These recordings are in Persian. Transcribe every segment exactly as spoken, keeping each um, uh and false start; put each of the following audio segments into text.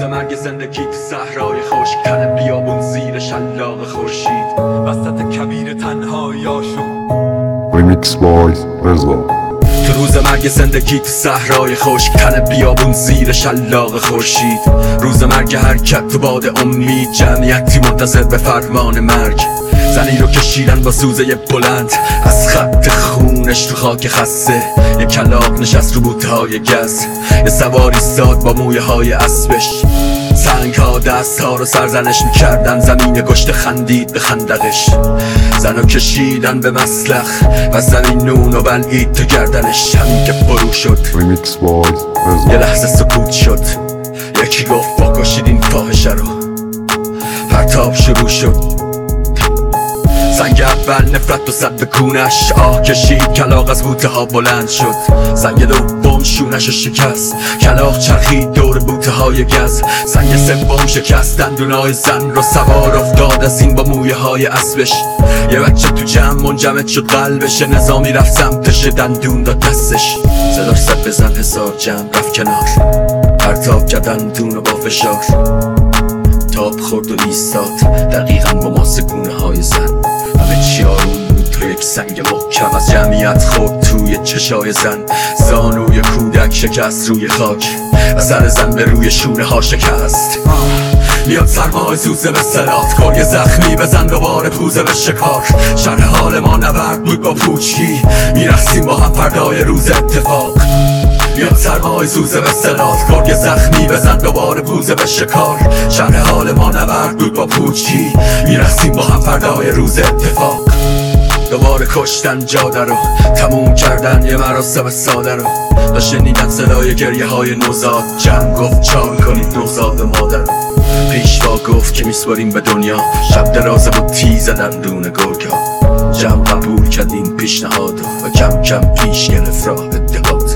مرگ زندگی تو صحرای خشک، تن بیابون زیر شلاق خورشید، وسط کویر تنهاییاشون. ریمیکس بای رضا. تو روز مرگ زندگی تو صحرای خشک، تن بیابون زیر شلاق خورشید، روز مرگ حرکت تو باد امید، جمعیتی منتظر به فرمان مرگ. زنی رو کشیدن با سوزه بلند از خط خونش تو خاک خسته، یه کلاغ نشست رو بوته های گز، یه سواری ساد با مویه های اسبش. سنگ ها دست ها رو سرزنش میکردن، زمین گشت خندید به خندقش. زن رو کشیدن به مسلخ و زمین نون و بلعید تو گردنش. همین که فرو شد ریمیکس بای رضا. یه لحظه سکوت شد، یکی گفت واکشید این فاحشه رو. پرتاب شروع شد، زنگ اول نفرت و صد به کونش، آه کشید کلاغ از بوته ها بلند شد. زنگ دوم شونش شکست، کلاغ چرخید دور بوته های گز. زنگ سوم شکست دندونای زن رو، سوار افتاد از این با مویه های اسبش. یه بچه تو جمع منجمد شد قلبش، نظامی رفت سمتش دندون داد دستش. صداش زد بزن هزار جمع رفت کنار، پرتاب کرد دندون و با فشار. تاب خورد و ایستاد دقیقاً با ماسه گونه های زن. همه چی آروم بود تو یک سنگ محکم، از جمعیت خورد توی چشای زن. زانوی کودک شکست روی خاک و سر زن به روی شونه ها شکست. میاد سرمای زوزه به سلات، کار یه زخمی بزن دوباره پوزه به شکار. شرح حال ما نبرد بود با پوچی، میرخسیم با هم فردای روز اتفاق. میاد سرمای زوزه به سلات، کار یه زخمی بزن دوباره پوزه به شکار. شرح حال ما نبرد بود با پوچی، میرخسیم با هم فردای روز اتفاق. دوباره کشتن جاده رو، تموم کردن یه مراسم ساده رو. و شنیدن صدای گریه های نوزاد، جمع گفت چال کنید نوزاد مادر. پیشوا گفت که میسپاریم به دنیا، شب درازه بود تیز دندون گرگا. جمع قبول کرد این پیشنهاد و کم کم پیش گرفت راه اتحاد.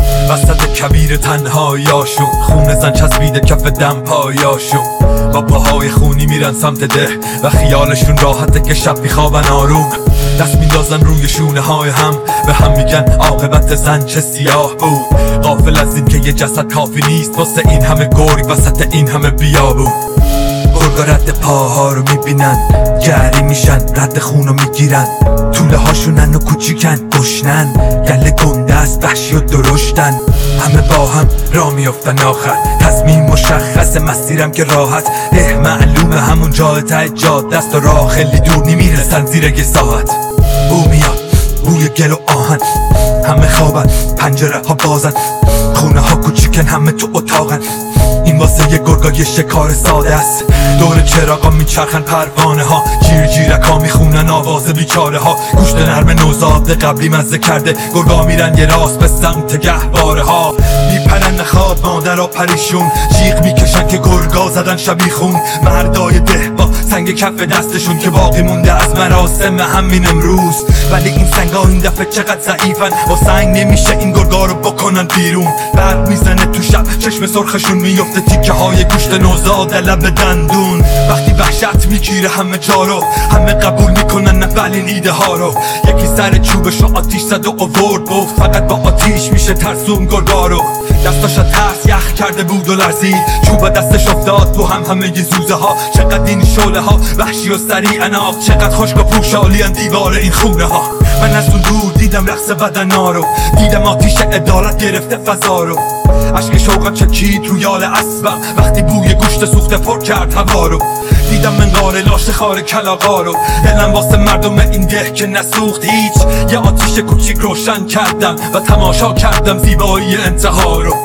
وسط کویر تنهاییاشون، خون زن چسبیده کف دم پایاشون. با پاهای خونی میرن سمت ده و خیالشون راحته که شب میخوابن آروم. دست میندازن روی شونه های هم، به هم میگن عاقبت زن چه سیاه بود. غافل از این که یه جسد کافی نیست واسه این همه گرگ وسط این همه بیابون. گرگا رد پاها رو میبینن، گری میشن رد خون رو میگیرن. طوله هاشونن و کوچیکن گشنن، گله گنده است وحشی و درشتن. همه با هم را میافتن آخر، تصمیم مشخص مسیرم که راحت. ده معلومه همون جای ته جاده است و راه خیلی دور نمیرسن زیر یه ساعت. بو میاد بوی گل و آهن، همه خوابن پنجره ها بازن. خونه ها کوچیکن همه تو اتاقن، این واسه یه گرگا یه شکار ساده است. دور چراغا میچرخن پروانه ها، جیر جیرک ها میخونن آواز بیچاره ها. گوشت نرم نوزاد قبلی مزه کرده، گرگا میرن یه راست به سمت گهواره ها. میپرن خواب مادرها پریشون، جیغ میکشن که گرگا زدن شبیخون. مردای ده با سنگ کف دستشون که باقی مونده از مراسم همین امروز. ولی این سنگا این دفعه چقدر ضعیفن، با سنگ نمیشه این گرگا رو بکنن بیرون. برق میزنه تو شب چشم سرخشون میفته، تیکه های گوشت نوزاد لب دندون. وقتی وحشت میگیره همه جا رو، همه قبول میکنن اولین ایده ها رو. یکی سر چوبشو آتیش زد و آورد، گفت فقط با آتیش میشه ترسون گرگا رو. دستاشا ترس یخ کرده بود و لرزید، چوب دستش افتاد تو هم همه ی زوزه ها. چقدر این شعله ها وحشی و سریع آب، چقدر خشک و پوشالیان دیوار این خونه ها. من از اون دور دیدم رقص بدنا رو، دیدم آتیش عدالت گرفته فضا رو. اشک شوقم چکید روی یال اسبم وقتی بوی گوشت سوخته پر کرد هوا رو. دیدم منقار لاشه خار کلاغا رو، دلم واسه مردم این ده که نسوخت هیچ. یه آتیش کوچیک روشن کردم و تماشا کردم زیبایی انتها رو.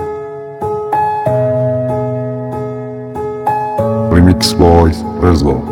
ریمیکس بای رضا.